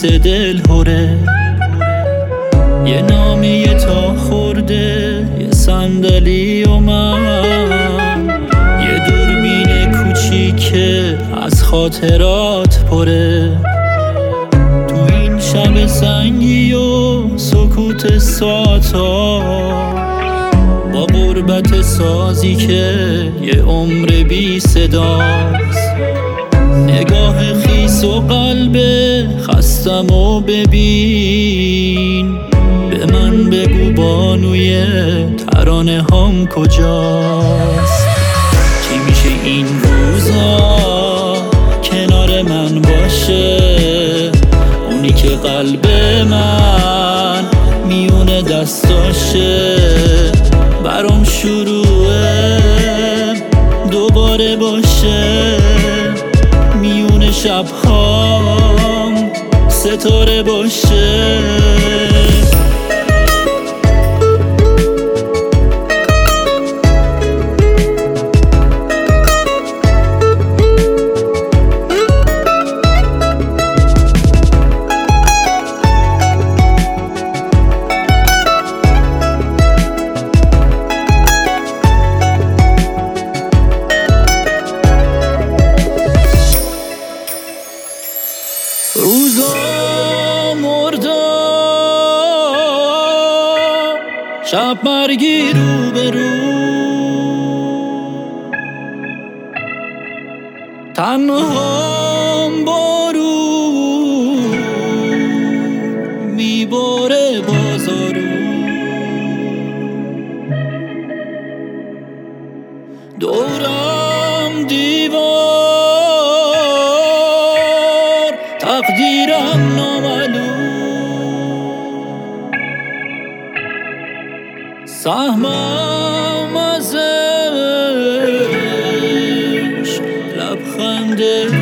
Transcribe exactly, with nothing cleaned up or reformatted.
حس دل هره. یه نامیه تا خورده، یه صندلی و من، یه دوربین کوچیکه از خاطرات پره. تو این شب سنگی و سکوت ساعتا، با غربت سازی که یه عمر بی صداست، نگاه خیس و قلب خستم و ببین، به من بگو بانوی ترانه هم کجاست. چی میشه این روزا کنار من باشه، اونی که قلب من میونه دستاشه، برام شروعه دوباره باشه، میونه شبهام ستاره باشه. روزا مردا، شب مرگی رو به رو، تنهام بارون میباره بازارو، دورم دیوار، تقدیرم نامعلوم، سهمم از عشق لبخند